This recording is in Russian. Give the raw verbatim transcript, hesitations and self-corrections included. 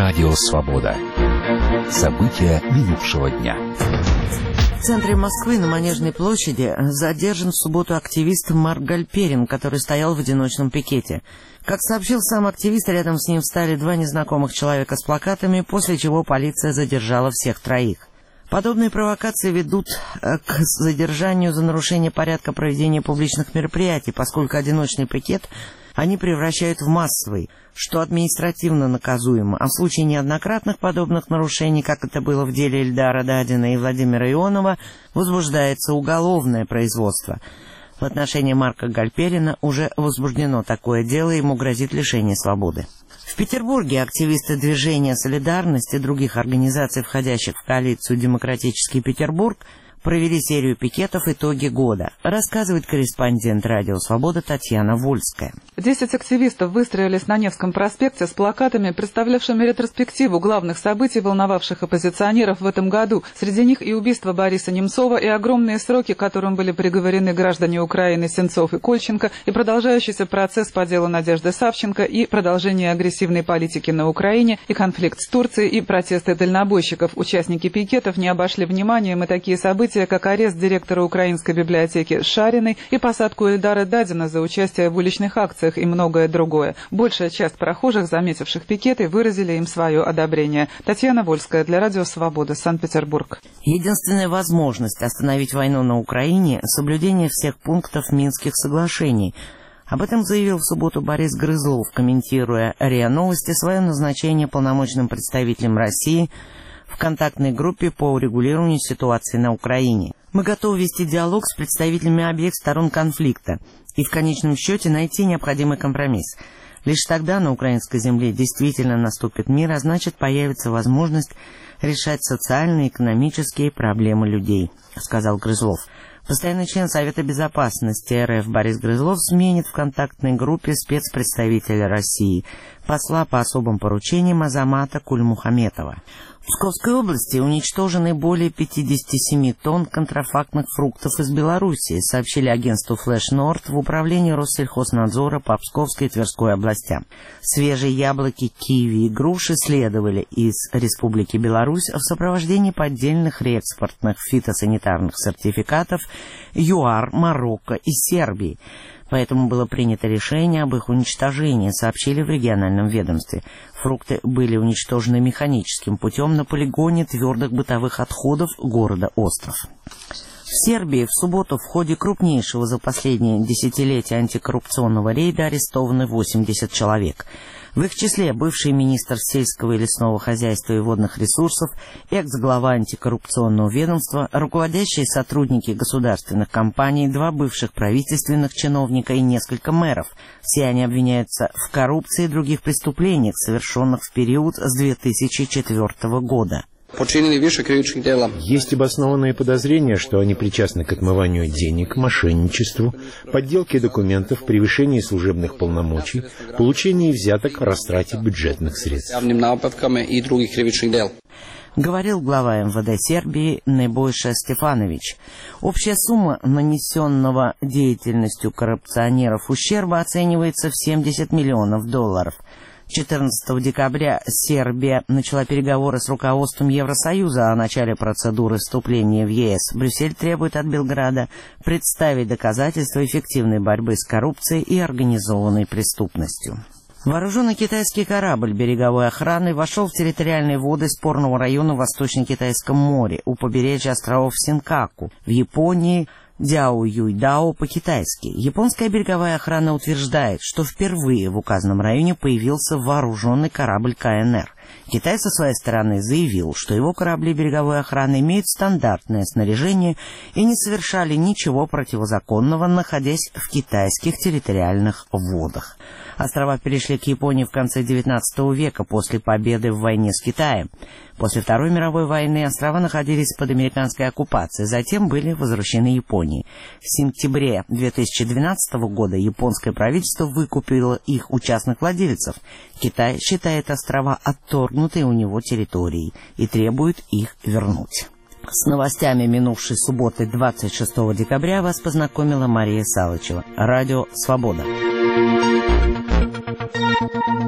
Радио Свобода. События минувшего дня. В центре Москвы на Манежной площади задержан в субботу активист Марк Гальперин, который стоял в одиночном пикете. Как сообщил сам активист, рядом с ним встали два незнакомых человека с плакатами, после чего полиция задержала всех троих. Подобные провокации ведут к задержанию за нарушение порядка проведения публичных мероприятий, поскольку одиночный пикет они превращают в массовый, что административно наказуемо, а в случае неоднократных подобных нарушений, как это было в деле Эльдара Дадина и Владимира Ионова, возбуждается уголовное производство. В отношении Марка Гальперина уже возбуждено такое дело, ему грозит лишение свободы. В Петербурге активисты движения «Солидарность» и других организаций, входящих в коалицию «Демократический Петербург», провели серию пикетов «Итоги года», рассказывает корреспондент «Радио Свобода» Татьяна Вольская. Десять активистов выстроились на Невском проспекте с плакатами, представлявшими ретроспективу главных событий, волновавших оппозиционеров в этом году. Среди них и убийство Бориса Немцова, и огромные сроки, к которым были приговорены граждане Украины Сенцов и Кольченко, и продолжающийся процесс по делу Надежды Савченко, и продолжение агрессивной политики на Украине, и конфликт с Турцией, и протесты дальнобойщиков. Участники пикетов не обошли вниманием и такие события, как арест директора Украинской библиотеки Шариной и посадку Эльдара Дадина за участие в уличных акциях и многое другое. Большая часть прохожих, заметивших пикеты, выразили им свое одобрение. Татьяна Вольская для Радио Свобода, Санкт-Петербург. Единственная возможность остановить войну на Украине – соблюдение всех пунктов Минских соглашений. Об этом заявил в субботу Борис Грызлов, комментируя РИА Новости свое назначение полномочным представителем России в контактной группе по урегулированию ситуации на Украине. Мы готовы вести диалог с представителями обеих сторон конфликта и в конечном счете найти необходимый компромисс. Лишь тогда на украинской земле действительно наступит мир, а значит появится возможность решать социальные и экономические проблемы людей, сказал Грызлов. Постоянный член Совета безопасности РФ Борис Грызлов сменит в контактной группе спецпредставителя России, посла по особым поручениям Азамата Кульмухаметова. В Псковской области уничтожены более пятьдесят семь тонн контрафактных фруктов из Белоруссии, сообщили агентству Флэш Норд в управлении Россельхознадзора по Псковской и Тверской областям. Свежие яблоки, киви и груши следовали из Республики Беларусь в сопровождении поддельных реэкспортных фитосанитарных сертификатов ЮАР, Марокко и Сербии. Поэтому было принято решение об их уничтожении, сообщили в региональном ведомстве. Фрукты были уничтожены механическим путем на полигоне твердых бытовых отходов города Остров. В Сербии в субботу в ходе крупнейшего за последние десятилетия антикоррупционного рейда арестованы восемьдесят человек. В их числе бывший министр сельского и лесного хозяйства и водных ресурсов, экс-глава антикоррупционного ведомства, руководящие сотрудники государственных компаний, два бывших правительственных чиновника и несколько мэров. Все они обвиняются в коррупции и других преступлениях, совершенных в период с две тысячи четвёртого года. Есть обоснованные подозрения, что они причастны к отмыванию денег, мошенничеству, подделке документов, превышении служебных полномочий, получении взяток, растрате бюджетных средств. Говорил глава эм вэ дэ Сербии Небойша Стефанович. Общая сумма нанесенного деятельностью коррупционеров ущерба оценивается в семьдесят миллионов долларов. четырнадцатого декабря Сербия начала переговоры с руководством Евросоюза о начале процедуры вступления в е эс. Брюссель требует от Белграда представить доказательства эффективной борьбы с коррупцией и организованной преступностью. Вооруженный китайский корабль береговой охраны вошел в территориальные воды спорного района в Восточно-Китайском море у побережья островов Синкаку в Японии, Дяо-Юйдао по-китайски. Японская береговая охрана утверждает, что впервые в указанном районе появился вооруженный корабль ка эн эр. Китай со своей стороны заявил, что его корабли береговой охраны имеют стандартное снаряжение и не совершали ничего противозаконного, находясь в китайских территориальных водах. Острова перешли к Японии в конце девятнадцатого века после победы в войне с Китаем. После Второй мировой войны острова находились под американской оккупацией, затем были возвращены Японии. В сентябре две тысячи двенадцатого года японское правительство выкупило их у частных владельцев. Китай считает острова отторгнутой у него территорией и требует их вернуть. С новостями минувшей субботы двадцать шестого декабря вас познакомила Мария Салычева. Радио «Свобода».